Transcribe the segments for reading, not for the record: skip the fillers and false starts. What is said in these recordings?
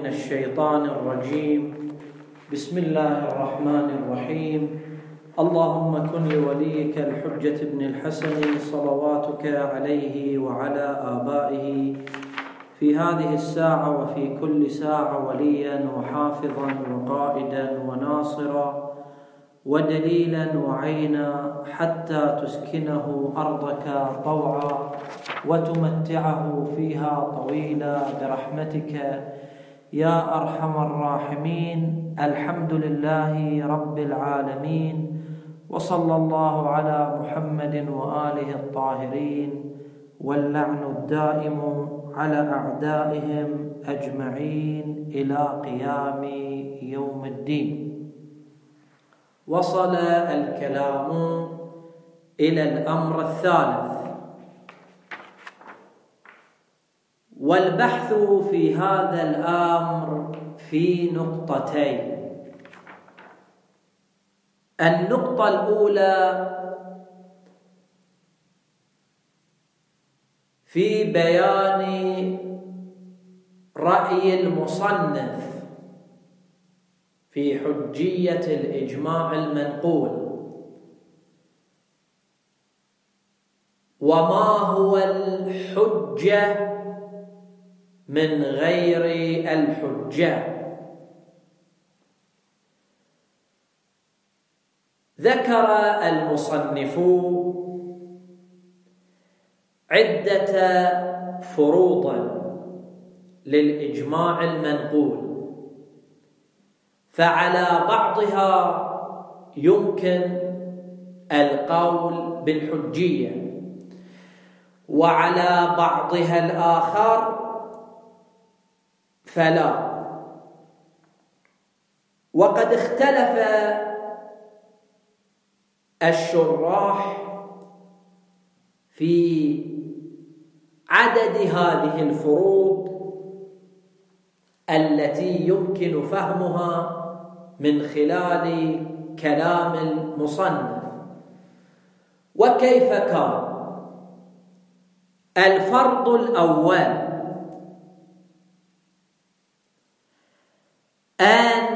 من الشيطان الرجيم. بسم الله الرحمن الرحيم. اللهم كن لوليك الحجة ابن الحسن صلواتك عليه وعلى آبائه في هذه الساعة وفي كل ساعة وليا وحافظا وقائدا وناصرا ودليلا وعينا حتى تسكنه أرضك طوعا وتمتعه فيها طويلا برحمتك يا أرحم الراحمين. الحمد لله رب العالمين، وصلى الله على محمد وآله الطاهرين، واللعن الدائم على أعدائهم أجمعين إلى قيام يوم الدين. وصل الكلام إلى الأمر الثالث، والبحث في هذا الأمر في نقطتين. النقطة الأولى في بيان رأي المصنف في حجية الإجماع المنقول، وما هو الحجة من غير الحجة. ذكر المصنف عدة فروض للإجماع المنقول، فعلى بعضها يمكن القول بالحجية، وعلى بعضها الآخر فلا. وقد اختلف الشراح في عدد هذه الفروض التي يمكن فهمها من خلال كلام المصنف. وكيف كان؟ الفرض الأول أن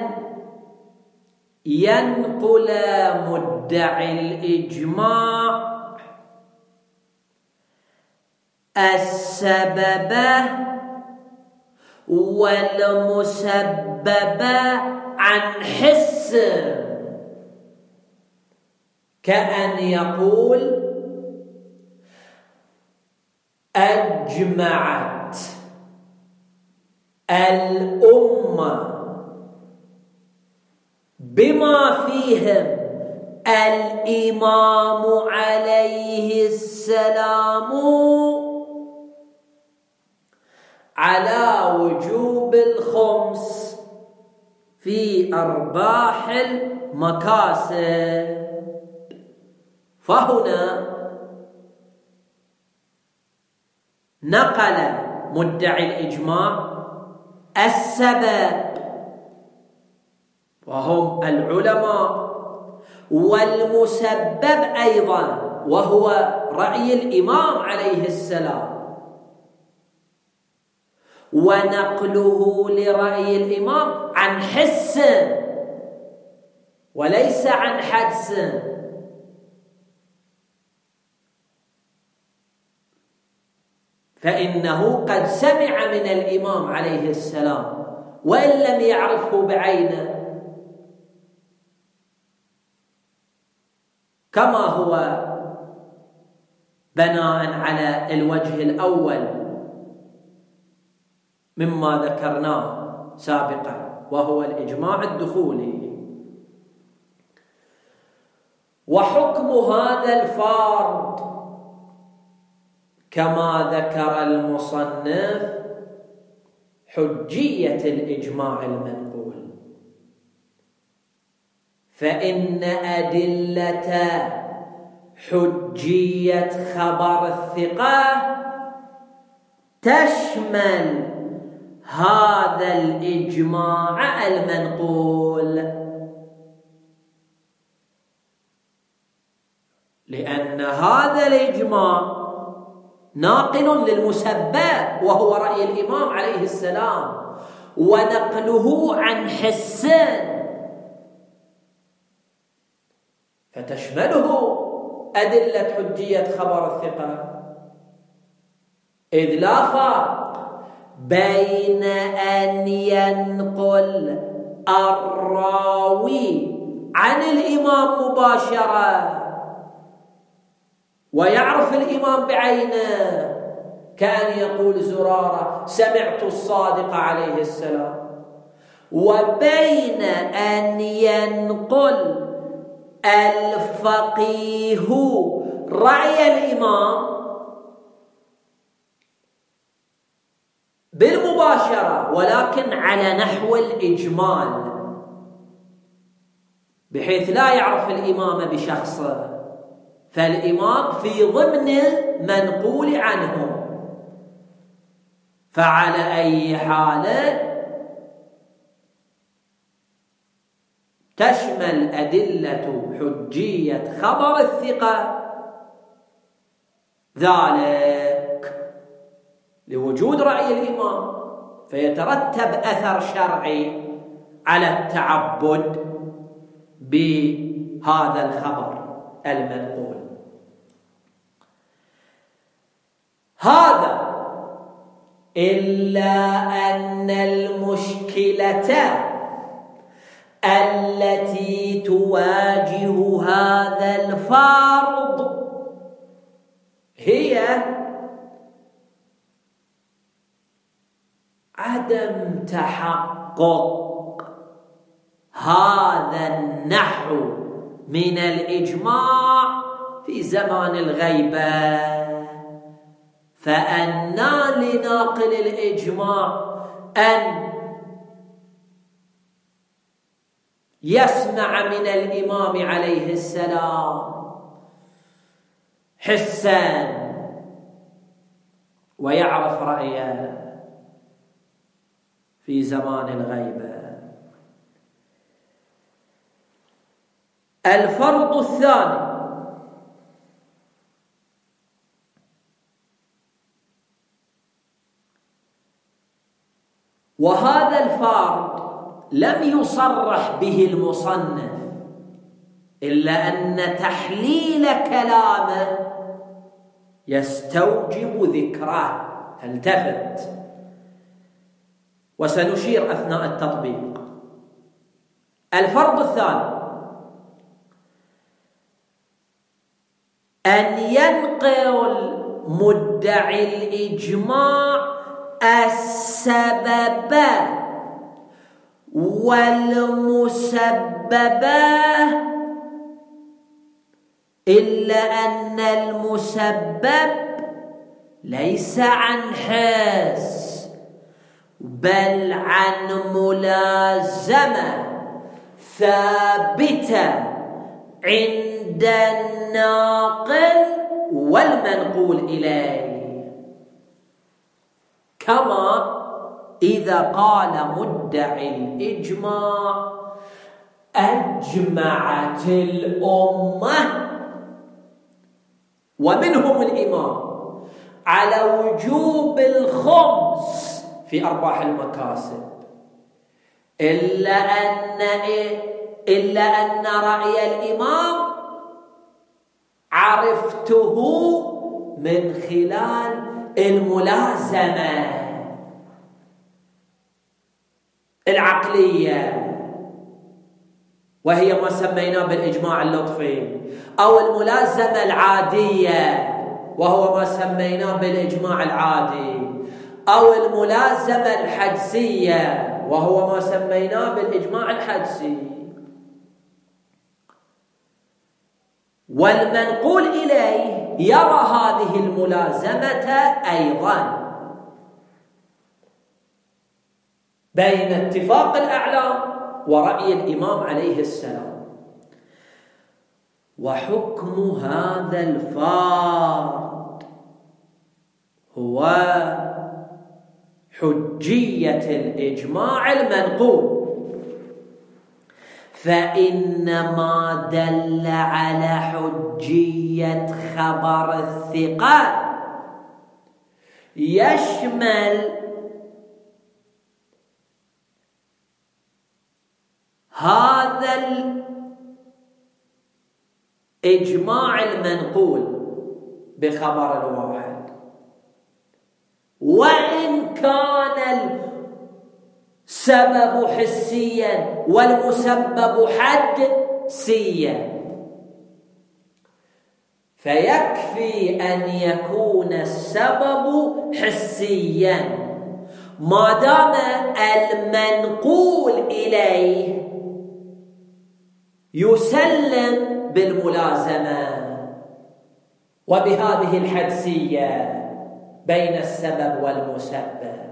ينقل مدعي الإجماع السبب والمسبب عن حس، كأن يقول أجمعت الأمة بما فيهم الإمام عليه السلام على وجوب الخمس في أرباح المكاسب. فهنا نقل مدعي الإجماع السبب وهم العلماء، والمسبب أيضا وهو رأي الإمام عليه السلام، ونقله لرأي الإمام عن حس وليس عن حدس. فإنه قد سمع من الإمام عليه السلام وإن لم يعرفه بعينه، كما هو بناء على الوجه الأول مما ذكرناه سابقا، وهو الإجماع الدخولي. وحكم هذا الفرض كما ذكر المصنف حجية الإجماع المنقول، فإن أدلة حجية خبر الثقة تشمل هذا الإجماع المنقول، لأن هذا الإجماع ناقل للمسبب وهو رأي الإمام عليه السلام، ونقله عن حسان، فتشمله أدلة حجية خبر الثقة، إذ لا فرق بين أن ينقل الراوي عن الإمام مباشرة ويعرف الإمام بعينه، كأن يقول زرارة سمعت الصادق عليه السلام، وبين أن ينقل الفقيه رأي الإمام بالمباشرة ولكن على نحو الإجمال، بحيث لا يعرف الإمام بشخصه، فالإمام في ضمن المنقول عنه. فعلى أي حال تشمل أدلة حجية خبر الثقة ذلك لوجود رأي الإمام، فيترتب أثر شرعي على التعبد بهذا الخبر المنقول. هذا إلا أن المشكلة التي تواجه هذا الفرض هي عدم تحقق هذا النحو من الإجماع في زمان الغيبة. فأنى لناقل الإجماع أن يسمع من الإمام عليه السلام حسا ويعرف رأيه في زمان الغيبة. الفرض الثاني وهذا الفرض لم يصرح به المصنف، إلا أن تحليل كلامه يستوجب ذكره، فالتفت وسنشير أثناء التطبيق. الفرض الثاني أن ينقل مدعي الإجماع السبب والمسببة، إلا أن المسبب ليس عن حس بل عن ملازمة ثابتة عند الناقل والمنقول إليه، كما إذا قال مدعي الإجماع أجمعت الأمة ومنهم الإمام على وجوب الخمس في أرباح المكاسب، إلا أن رأي الإمام عرفته من خلال الملازمة العقلية، وهي ما سميناه بالإجماع اللطفي، أو الملازمة العادية وهو ما سميناه بالإجماع العادي، أو الملازمة الحدسية وهو ما سميناه بالإجماع الحدسي. والمنقول إليه يرى هذه الملازمة أيضا بين اتفاق الأعلام ورأي الإمام عليه السلام. وحكم هذا الفرد هو حجية الإجماع المنقول، فإنما دل على حجية خبر الثقة يشمل هذا الإجماع المنقول بخبر الواحد وإن كان السبب حسيا والمسبب حدسيا، فيكفي أن يكون السبب حسيا ما دام المنقول إليه يسلم بالملازمة وبهذه الحدسية بين السبب والمسبب.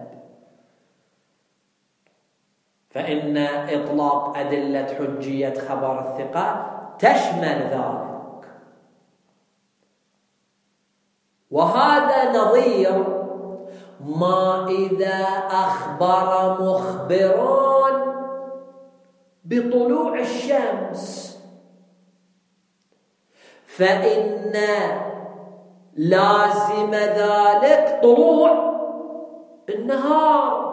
فإن إطلاق أدلة حجية خبر الثقة تشمل ذلك. وهذا نظير ما إذا أخبر مخبرون بطلوع الشمس، فإن لازم ذلك طلوع النهار.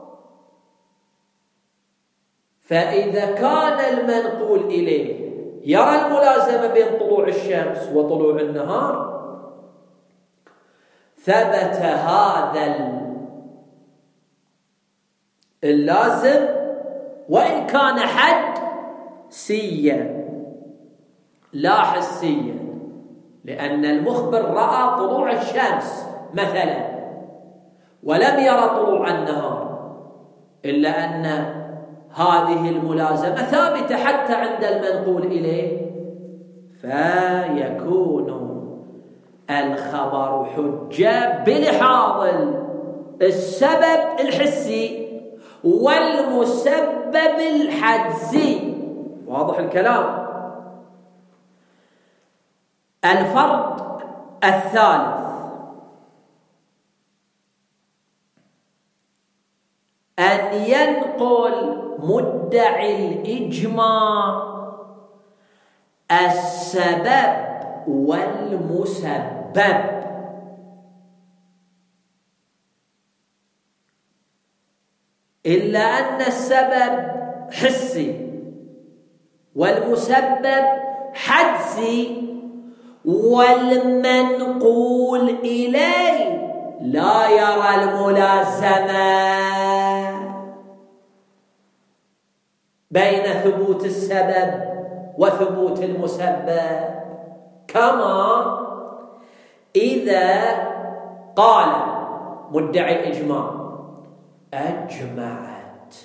فإذا كان المنقول إليه يرى الملازمة بين طلوع الشمس وطلوع النهار، ثبت هذا اللازم وإن كان حدسيا لا حسيا، لأن المخبر رأى طلوع الشمس مثلا ولم يرى طلوع النهار، إلا أن هذه الملازمة ثابتة حتى عند المنقول إليه، فيكون الخبر حجة بلحاظ السبب الحسي والمسبب الحدسي. واضح الكلام؟ الفرق الثالث أن ينقل مدعي الإجماع السبب والمسبب، إلا أن السبب حسي والمسبب حدسي، والمنقول إليه لا يرى الملازمة بين ثبوت السبب وثبوت المسبب. كما إذا قال مدعي الإجماع أجمعت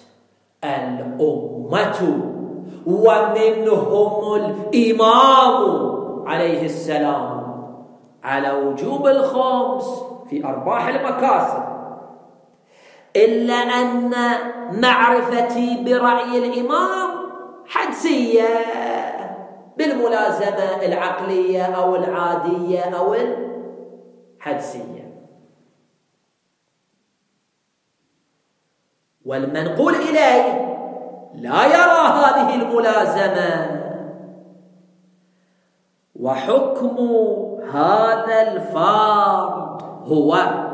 الأمة ومنهم الإمام عليه السلام على وجوب الخمس في أرباح المكاسب، إلا أن معرفتي برأي الإمام حدسية بالملازمة العقلية أو العادية أو الحدسية. والمنقول إليه لا يرى هذه الملازمة. وحكم هذا الفرد هو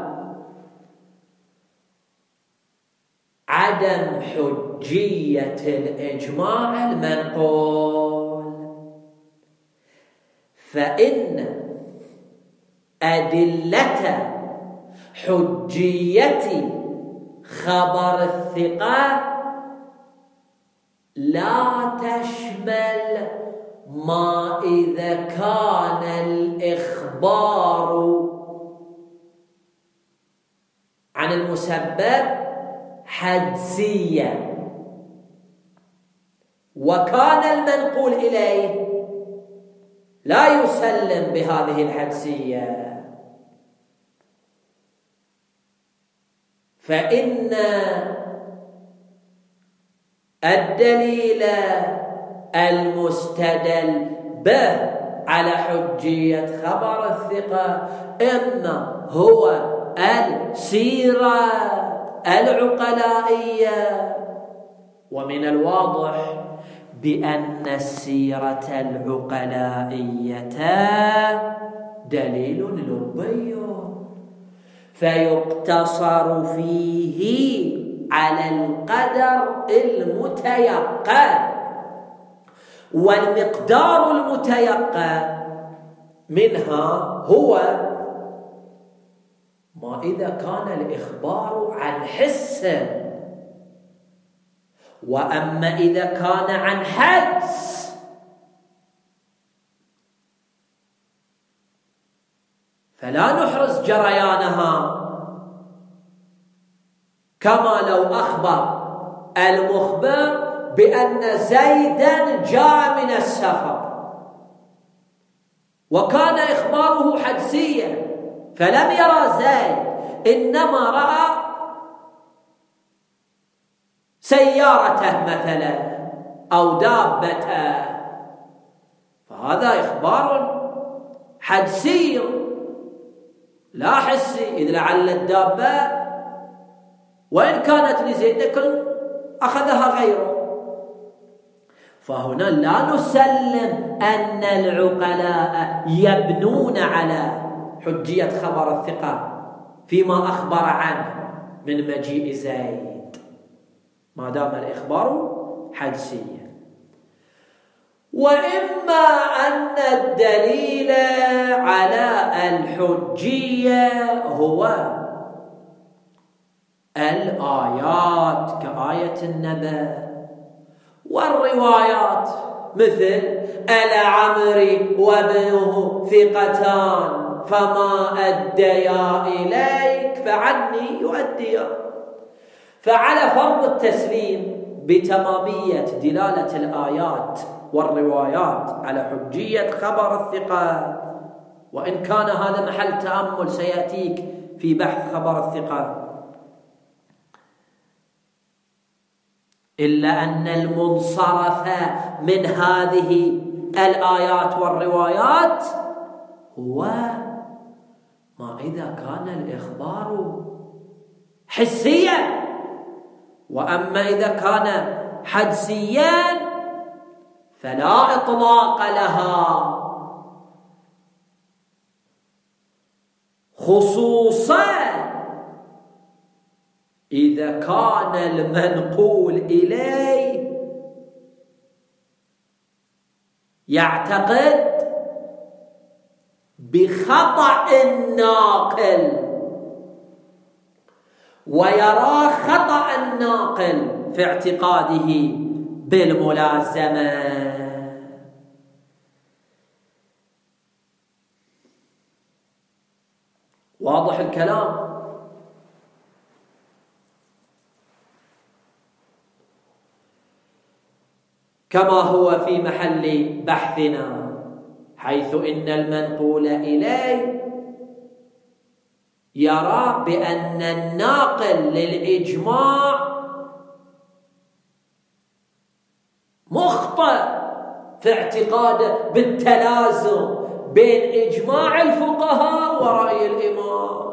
عدم حجية الإجماع المنقول، فإن أدلة حجية خبر الثقة لا تشمل ما إذا كان الإخبار عن المسبب حدسيا وكان المنقول إليه لا يسلم بهذه الحدسية، فإن الدليل المستدل به على حجية خبر الثقة إما هو السيرة العقلائية، ومن الواضح بأن السيرة العقلائية دليل لبي فيقتصر فيه على القدر المتيقن والمقدار المتيقن منها هو ما إذا كان الإخبار عن حس، وأما إذا كان عن حدس فلا نحرز جريانها، كما لو أخبر المخبر بأن زيدا جاء من السفر وكان إخباره حدسيا فلم يرى زيد، إنما رأى سيارته مثلا أو دابته، فهذا إخبار حدسي لا حسي، إذ لعل الدابة وإن كانت لزيد لكن أخذها غيره. فهنا لا نسلم أن العقلاء يبنون على حجية خبر الثقة فيما أخبر عنه من مجيء زيد ما دام الإخبار حدسيا. وإما أن الدليل على الحجية هو الآيات كآية النبأ، والروايات مثل العمري وابنه ثقتان فما أديا إليك فعني يؤديا. فعلى فرض التسليم بتمامية دلالة الآيات والروايات على حجية خبر الثقة، وإن كان هذا محل تأمل سيأتيك في بحث خبر الثقة، إلا أن المنصرف من هذه الآيات والروايات هو ما إذا كان الإخبار حسيا، وأما إذا كان حدسيا فلا إطلاق لها، خصوصا إذا كان المنقول إليه يعتقد بخطأ الناقل ويرى خطأ الناقل في اعتقاده بالملازمة. واضح الكلام؟ كما هو في محل بحثنا، حيث إن المنقول إليه يرى بأن الناقل للإجماع مخطئ في اعتقاده بالتلازم بين إجماع الفقهاء ورأي الإمام.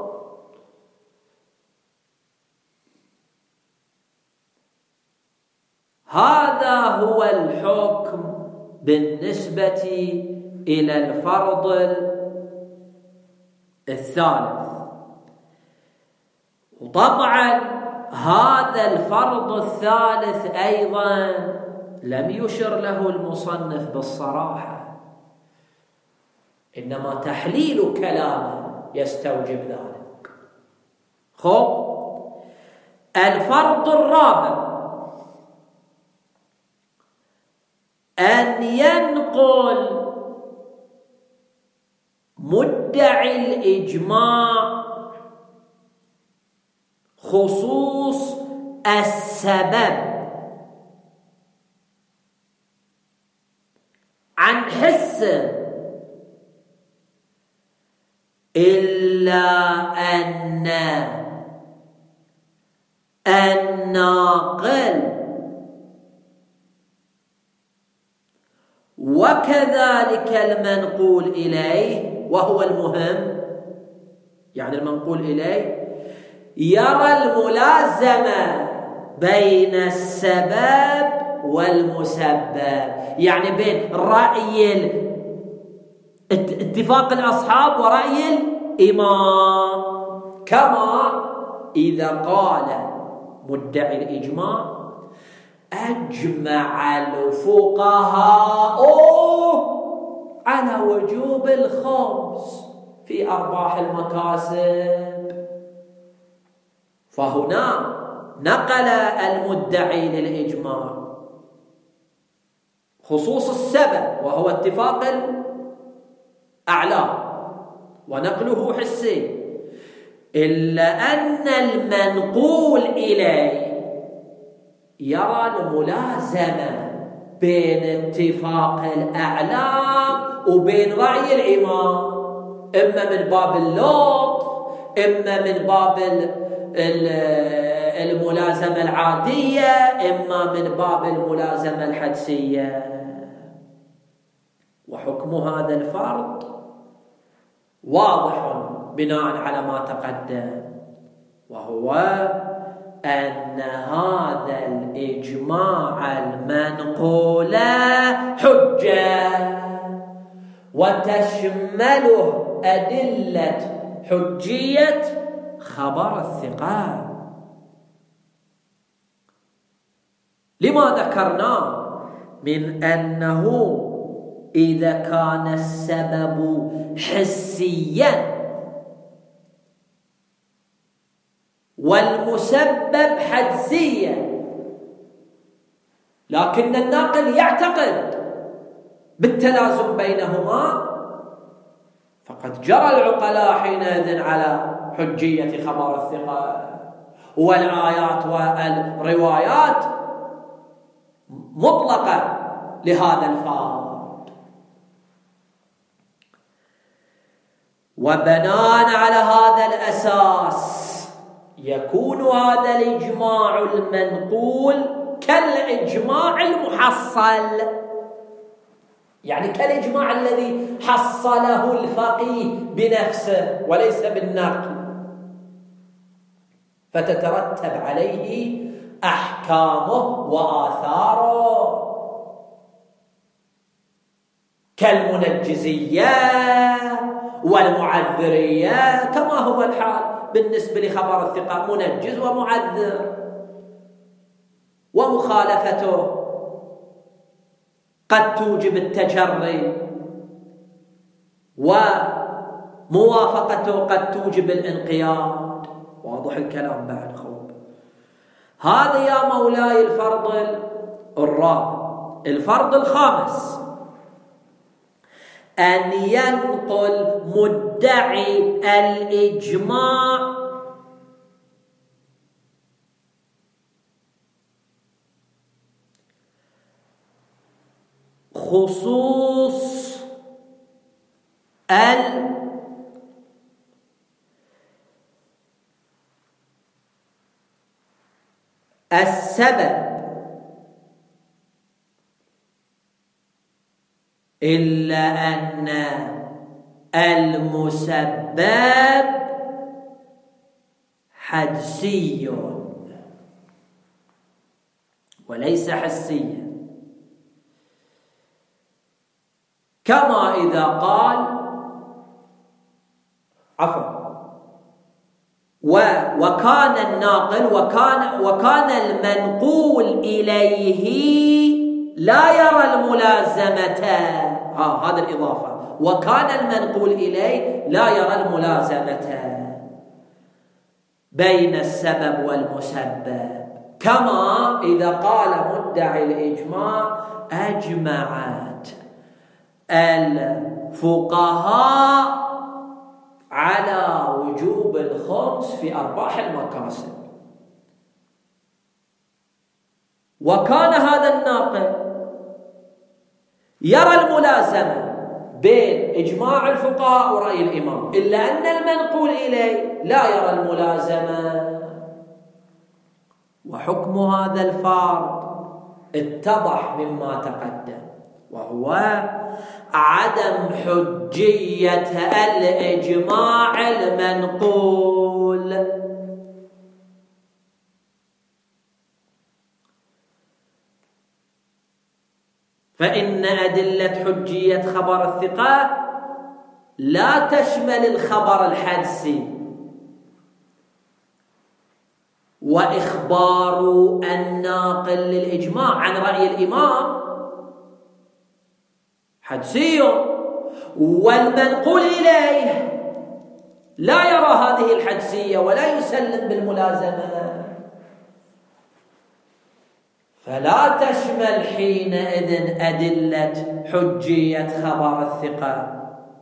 هذا هو الحكم بالنسبة إلى الفرض الثالث. وطبعا هذا الفرض الثالث أيضا لم يشر له المصنف بالصراحة، إنما تحليل كلامه يستوجب ذلك. خب، الفرض الرابع أن ينقل مدعي الإجماع خصوص السبب عن حس، إلا أن الناقل وكذلك المنقول إليه، وهو المهم، يعني المنقول إليه يرى الملازمة بين السبب والمسبب، يعني بين رأي اتفاق الأصحاب ورأي الإمام. كما إذا قال مدعي الإجماع أجمع الفقهاء على وجوب الخمس في أرباح المكاسب. فهنا نقل المدعي للإجماع خصوص السبب وهو اتفاق الأعلام ونقله حسي، إلا أن المنقول إليه يرى الملازمة بين اتفاق الأعلام وبين رأي الإمام، إما من باب اللطف إما من باب الملازمة العادية إما من باب الملازمة الحدسية. وحكم هذا الفرض واضح بناء على ما تقدم، وهو أن هذا الإجماع المنقول حجة وتشمله أدلة حجية خبر الثقة. لما ذكرنا من أنه إذا كان السبب حسيا والمسبب حدسيا، لكن الناقل يعتقد بالتلازم بينهما، فقد جرى العقلاء حينئذ على حجية خبر الثقة، والآيات والروايات مطلقة لهذا الفرض. وبناء على هذا الأساس يكون هذا الإجماع المنقول كالإجماع المحصل، يعني كالإجماع الذي حصله الفقيه بنفسه وليس بالنقل، فتترتب عليه أحكامه وآثاره، كالمنجزية والمعذرية كما هو الحال بالنسبة لخبر الثقة، منجز ومعذر، ومخالفته قد توجب التجري وموافقته قد توجب الانقياد. واضح الكلام بعد؟ خوب هذا يا مولاي الفرض الرابع. الفرض الخامس أن ينقل مدعي الإجماع خصوص السبب إلا أن المسبب حدسي وليس حسيا، كما إذا قال وكان الناقل وكان المنقول إليه لا يرى الملازمة، هذا الإضافة، وكان المنقول إليه لا يرى الملازمة بين السبب والمسبب، كما إذا قال مدعي الإجماع أجمعت الفقهاء على وجوب الخمس في أرباح المكاسب، وكان هذا الناقل يرى الملازمة بين إجماع الفقهاء ورأي الإمام، إلا أن المنقول إليه لا يرى الملازمة. وحكم هذا الفرض اتضح مما تقدم، وهو عدم حجية الإجماع المنقول. فإن أدلة حجية خبر الثقة لا تشمل الخبر الحدسي وإخبار الناقل للإجماع عن رأي الإمام حدسي، والمنقول إليه لا يرى هذه الحدسية ولا يسلم بالملازمة، فلا تشمل حينئذ أدلة حجية خبر الثقة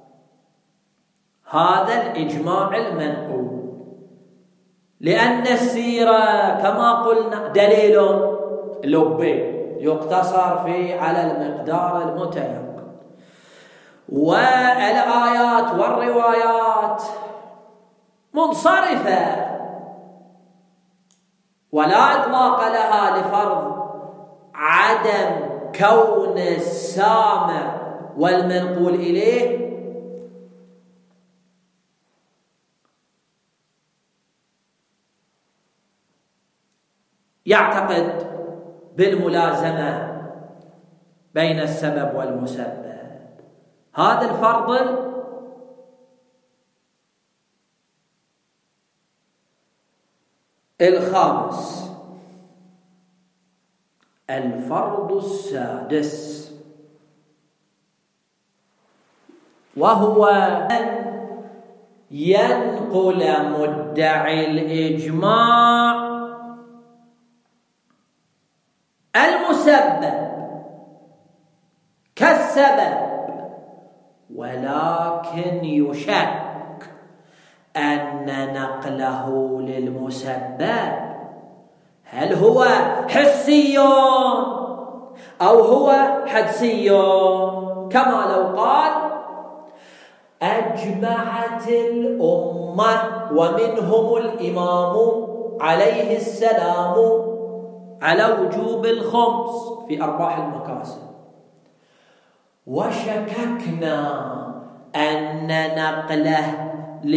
هذا الإجماع المنقول، لأن السيرة كما قلنا دليل لبي يقتصر على المقدار المتيقن، والآيات والروايات منصرفة ولا إطلاق لها لفرض عدم كون السامع والمنقول إليه يعتقد بالملازمة بين السبب والمسبب. هذا الفرض الخامس. الفرض السادس وهو أن ينقل مدعي الإجماع المسبب كالسبب، ولكن يشك أن نقله للمسبب هل هو حسي أو هو حدسي، كما لو قال أجمعت الأمة ومنهم الإمام عليه السلام على وجوب الخمس في أرباح المكاسب، وشككنا أن نقله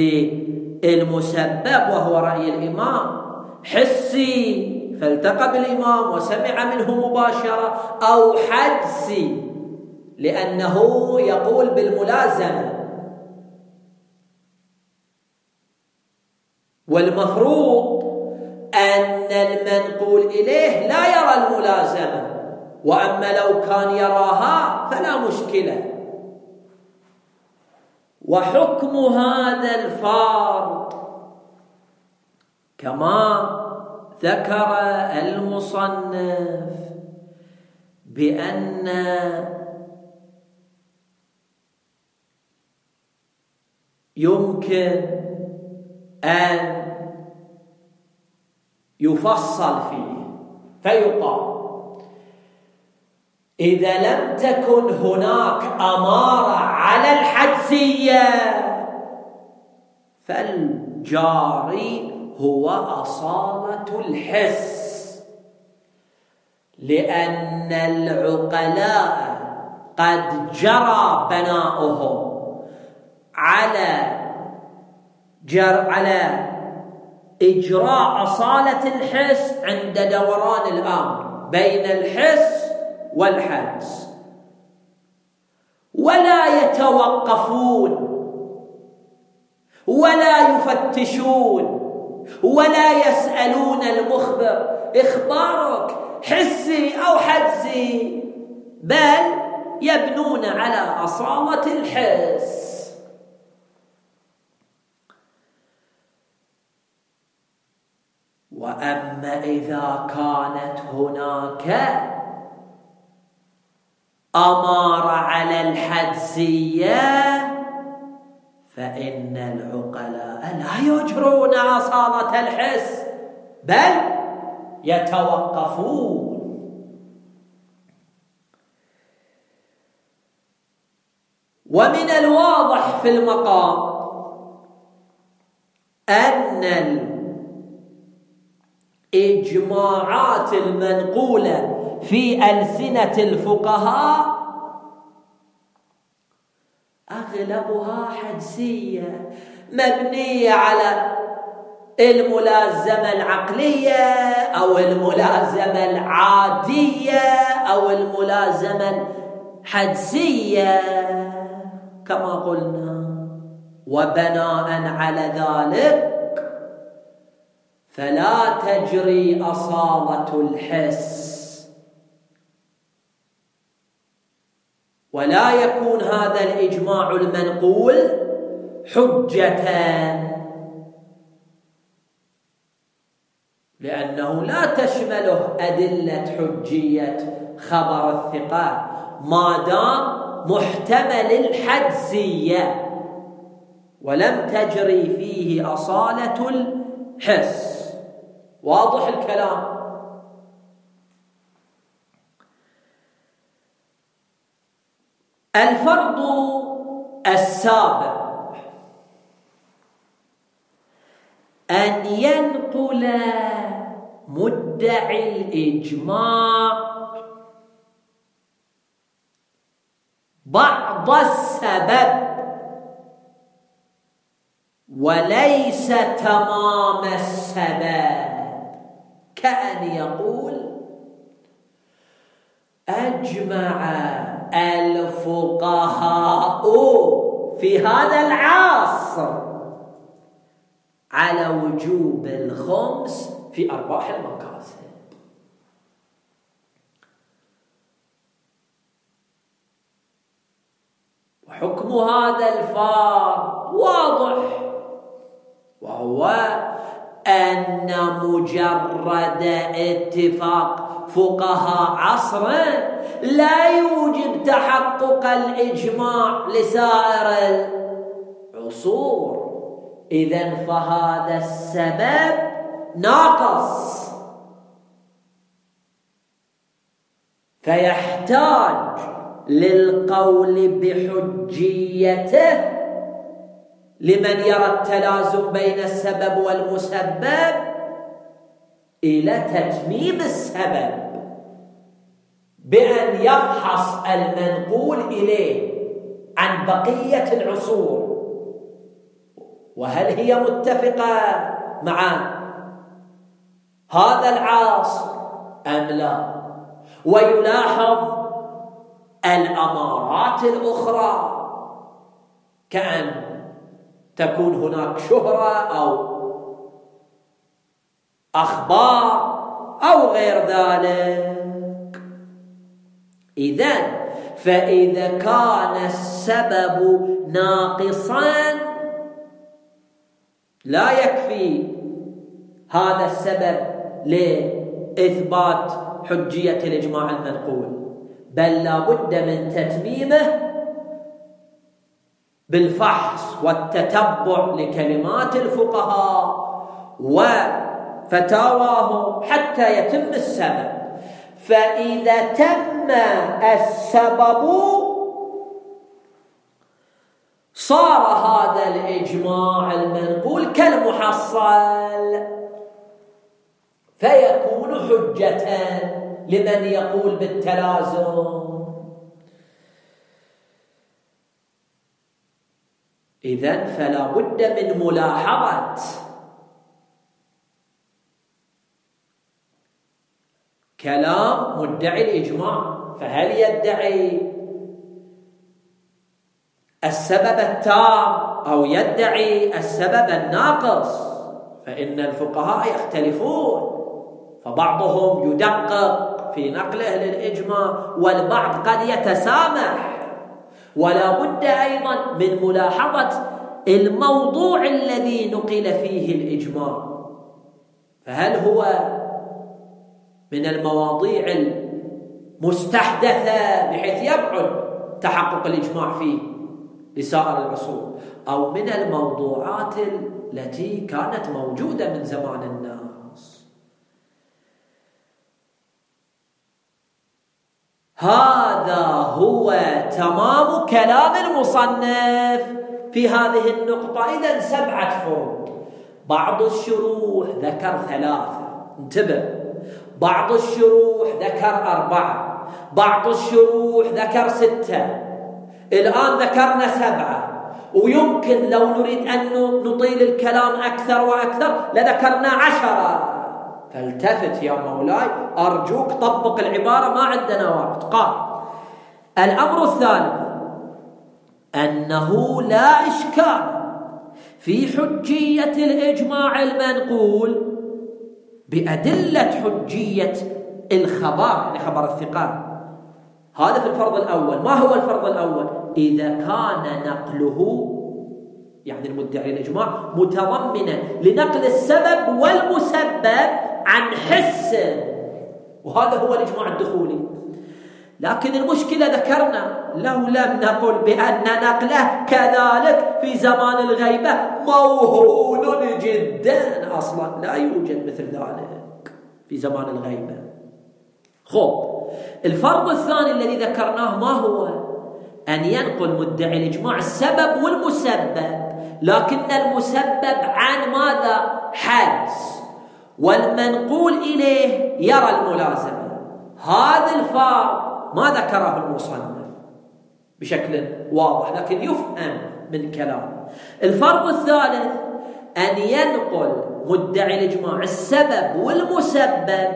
للمسبب وهو رأي الإمام حسي فالتقى بالإمام وسمع منه مباشرة، أو حدسي لأنه يقول بالملازمة، والمفروض أن المنقول إليه لا يرى الملازمة، وأما لو كان يراها فلا مشكلة. وحكم هذا الفرض كما ذكر المصنف بأن يمكن أن يفصل فيه فيقال إذا لم تكن هناك أمارة على الحدسية فالجاري هو أصالة الحس، لأن العقلاء قد جرى بناؤهم على إجراء أصالة الحس عند دوران الأمر بين الحس والحدس، ولا يتوقفون ولا يفتشون ولا يسألون المخبر إخبارك حسي أو حدسي، بل يبنون على أصالة الحس. وأما إذا كانت هناك أمارة على الحدسية فإن العقلاء لا يجرون أصالة الحس بل يتوقفون. ومن الواضح في المقام أن الإجماعات المنقولة في ألسنة الفقهاء أغلبها حدسية مبنية على الملازمة العقلية أو الملازمة العادية أو الملازمة الحدسية كما قلنا، وبناء على ذلك فلا تجري أصالة الحس، ولا يكون هذا الإجماع المنقول حجة، لأنه لا تشمله أدلة حجية خبر الثقة ما دام محتمل الحجزية ولم تجري فيه أصالة الحس. واضح الكلام؟ الفرض السابع أن ينقل مدعي الإجماع بعض السبب وليس تمام السبب، كأن يقول: أجمع الفقهاء في هذا العصر على وجوب الخمس في أرباح المكاسب. وحكم هذا الفرض واضح، وهو أن مجرد اتفاق فقهاء عصره لا يوجب تحقق الإجماع لسائر العصور. إذن فهذا السبب ناقص، فيحتاج للقول بحجيته لمن يرى التلازم بين السبب والمسبب إلى تتميم السبب بأن يفحص المنقول إليه عن بقية العصور، وهل هي متفقة مع هذا العصر أم لا، ويلاحظ الأمارات الأخرى، كأن تكون هناك شهرة أو أخبار أو غير ذلك. إذن فإذا كان السبب ناقصا لا يكفي هذا السبب لإثبات حجية الإجماع المنقول، بل لا بد من تتميمه بالفحص والتتبع لكلمات الفقهاء وفتاواهم حتى يتم السبب. فإذا تم السبب صار هذا الإجماع المنقول كالمحصل، فيكون حجة لمن يقول بالتلازم. إذن فلا بد من ملاحظة كلام مدعي الإجماع، فهل يدعي السبب التام أو يدعي السبب الناقص؟ فإن الفقهاء يختلفون، فبعضهم يدقق في نقله للإجماع والبعض قد يتسامح. ولا بد أيضا من ملاحظة الموضوع الذي نقل فيه الإجماع، فهل هو من المواضيع المستحدثة بحيث يبعد تحقق الإجماع فيه لسائر العصور، أو من الموضوعات التي كانت موجودة من زمان الناس. هذا هو تمام كلام المصنف في هذه النقطة. إذن 7 فروض. بعض الشروح ذكر 3، انتبه، بعض الشروح ذكر 4، بعض الشروح ذكر 6، الآن ذكرنا 7، ويمكن لو نريد أن نطيل الكلام أكثر وأكثر لذكرنا 10. فالتفت يا مولاي، أرجوك طبق العبارة، ما عندنا وقت. قال: الأمر الثالث أنه لا إشكال في حجية الإجماع المنقول بأدلة حجية الخبر، يعني خبر الثقة. هذا في الفرض الأول. ما هو الفرض الأول؟ إذا كان نقله، يعني المدعي الإجماع، متضمنا لنقل السبب والمسبب عن حس، وهذا هو الإجماع الدخولي. لكن المشكلة ذكرنا لو لم نقل بأن نقله كذلك في زمان الغيبة موهول جدا، أصلا لا يوجد مثل ذلك في زمان الغيبة. خب، الفرض الثاني الذي ذكرناه ما هو؟ أن ينقل مدعي الإجماع السبب والمسبب، لكن المسبب عن ماذا؟ حدس، والمنقول إليه يرى الملازمة. هذا الفرض ما ذكره المصنف بشكل واضح، لكن يفهم من كلامه. الفرض الثالث أن ينقل مدعي الإجماع السبب والمسبب،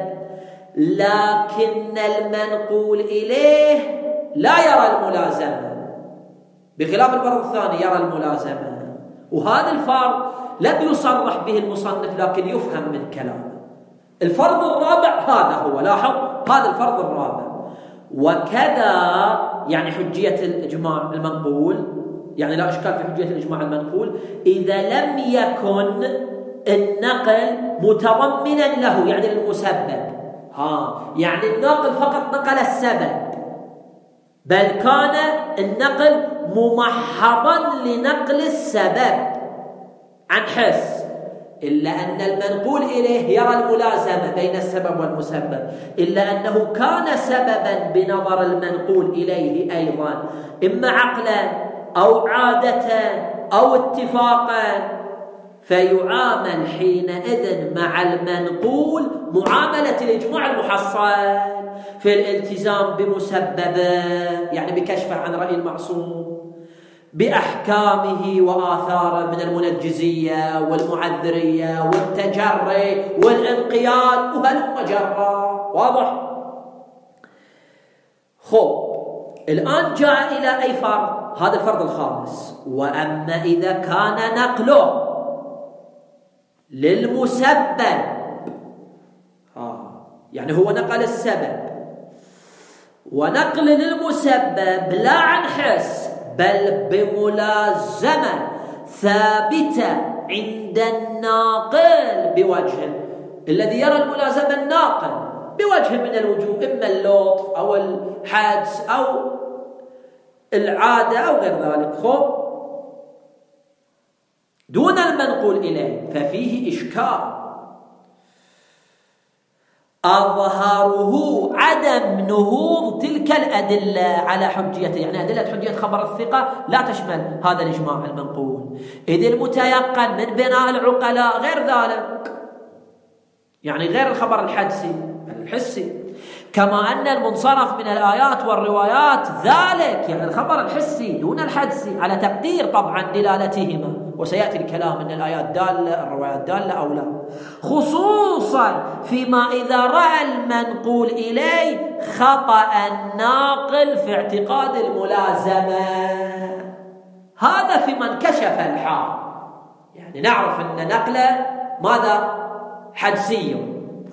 لكن المنقول إليه لا يرى الملازمة، بخلاف الفرض الثاني يرى الملازمة. وهذا الفرض لم يصرح به المصنف، لكن يفهم من كلامه. الفرض الرابع هذا هو، لاحظ هذا الفرض الرابع. وكذا يعني حجية الإجماع المنقول، يعني لا إشكال في حجية الإجماع المنقول إذا لم يكن النقل متضمنا له، يعني المسبب. يعني الناقل فقط نقل السبب، بل كان النقل ممحضا لنقل السبب عن حس، إلا أن المنقول إليه يرى الملازمة بين السبب والمسبب، إلا أنه كان سببا بنظر المنقول إليه أيضا، إما عقلا أو عادة أو اتفاقا، فيعامل حينئذ مع المنقول معاملة الإجماع المحصل في الالتزام بمسببه، يعني بكشفه عن رأي المعصوم، بأحكامه وآثاره من المنجزية والمعذرية والتجري والانقياد وهلم جرا. واضح؟ خب، الآن جاء إلى أي فرض؟ هذا الفرض الخامس. وأما إذا كان نقله للمسبب، يعني هو نقل السبب، ونقل للمسبب لا عن حس بل بملازمة ثابتة عند الناقل بوجه، الذي يرى الملازمة الناقل بوجه من الوجوه، إما اللطف أو الحدس أو العادة أو غير ذلك، خب، دون المنقول إليه، ففيه إشكال أظهره عدم نهوض تلك الأدلة على حجيته، يعني أدلة حجية خبر الثقة لا تشمل هذا الإجماع المنقول، إذ المتيقن من بناء العقلاء غير ذلك، يعني غير الخبر الحسي، كما أن المنصرف من الآيات والروايات ذلك، يعني الخبر الحسي دون الحدسي، على تقدير طبعا دلالتهما، وسيأتي الكلام أن الآيات دالة الروايات دالة أو لا، خصوصا فيما إذا رأى المنقول إليه خطأ الناقل في اعتقاد الملازمة. هذا في من كشف الحال، يعني نعرف أن نقله ماذا؟ حدسي.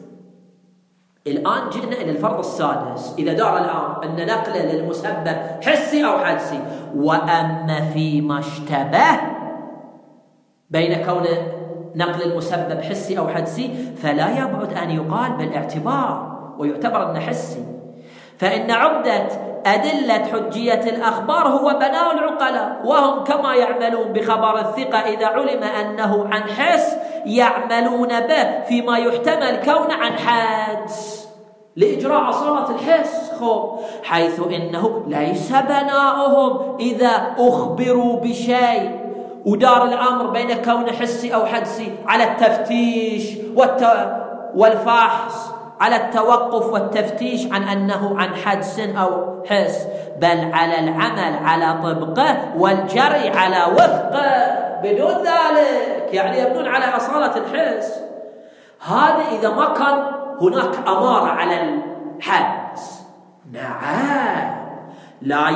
الآن جئنا إلى الفرض السادس، إذا دار الأمر أن نقله للمسبب حسي أو حدسي. وأما فيما اشتبه بين كون نقل المسبب حسي أو حدسي، فلا يبعد أن يقال بالاعتبار ويعتبر أنه حسي، فإن عمدة أدلة حجية الأخبار هو بناء العقلاء، وهم كما يعملون بخبر الثقة إذا علم أنه عن حس يعملون به فيما يحتمل كون عن حدس لإجراء أصالة الحس، حيث إنه ليس بناؤهم إذا أخبروا بشيء ودار الأمر بين كون حسي أو حدسي على التفتيش والفحص، على التوقف والتفتيش عن أنه عن حدس أو حس، بل على العمل على طبقه والجري على وفقه بدون ذلك، يعني يبنون على أصالة الحس. هذا إذا ما كان هناك أمارة على الحدس. نعم، لا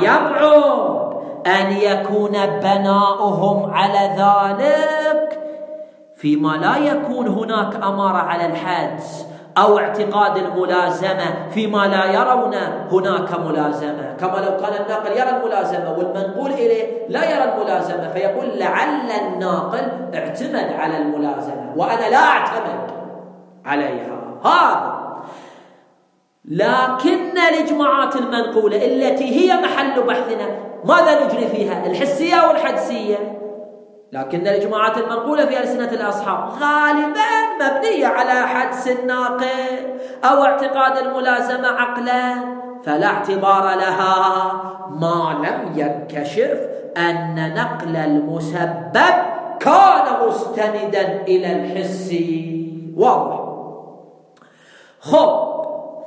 يبعد أن يكون بناؤهم على ذلك فيما لا يكون هناك أمارة على الحدس أو اعتقاد الملازمة فيما لا يرون هناك ملازمة، كما لو كان الناقل يرى الملازمة والمنقول إليه لا يرى الملازمة، فيقول لعل الناقل اعتمد على الملازمة وأنا لا أعتمد عليها. هذا لكن الإجماعات المنقولة التي هي محل بحثنا ماذا نجري فيها؟ الحسية والحدسية. لكن الإجماعات المنقولة في ألسنة الأصحاب غالبا مبنية على حدس الناقل أو اعتقاد الملازمة عقلا، فلا اعتبار لها ما لم ينكشف أن نقل المسبب كان مستندا إلى الحس. واضح؟ خب،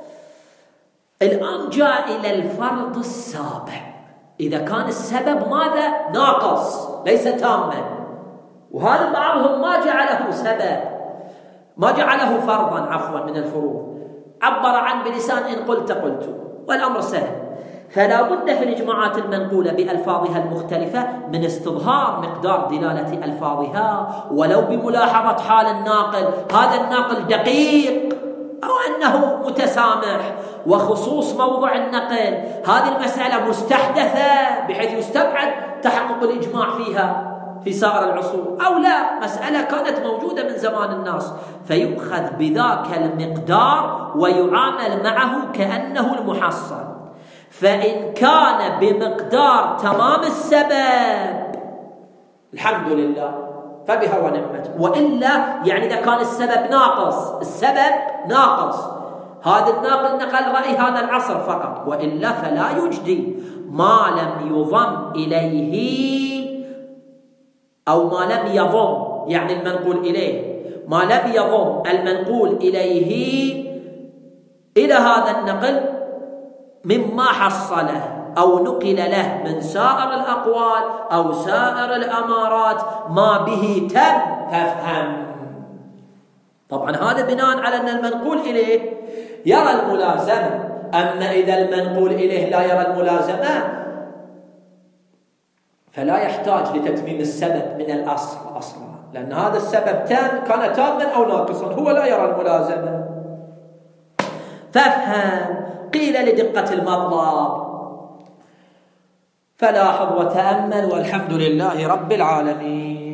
الآن جاء إلى الفرض السابع. إذا كان السبب ماذا؟ ناقص ليس تاما، وهذا بعضهم ما جعله سبب، ما جعله فرضا عفوا من الفروض، عبر عن بلسان إن قلت قلت، والأمر سهل. فلا بد في الإجماعات المنقولة بألفاظها المختلفة من استظهار مقدار دلالة ألفاظها ولو بملاحظة حال الناقل، هذا الناقل دقيق أو أنه متسامح، وخصوص موضع النقل هذه المسألة مستحدثة بحيث يستبعد تحقق الإجماع فيها في سائر العصور، أو لا مسألة كانت موجودة من زمان الناس، فيؤخذ بذاك المقدار ويعامل معه كأنه المحصل. فإن كان بمقدار تمام السبب الحمد لله فبها ونعمت، وإلا يعني إذا كان السبب ناقص، السبب ناقص، هذا الناقل نقل رأي هذا العصر فقط، وإلا فلا يجدي ما لم يضم إليه أو ما لم يضم، يعني المنقول إليه ما لم يضم المنقول إليه إلى هذا النقل مما حصله أو نقل له من سائر الأقوال أو سائر الأمارات ما به تم فافهم. طبعا هذا بناء على أن المنقول إليه يرى الملازمة، أما إذا المنقول إليه لا يرى الملازمة فلا يحتاج لتتميم السبب من الأصل أصلا، لأن هذا السبب كان تاما أو ناقصا، هو لا يرى الملازمة. فافهم. قيل لدقة المطلب، فلاحظ وتأمل، والحمد لله رب العالمين.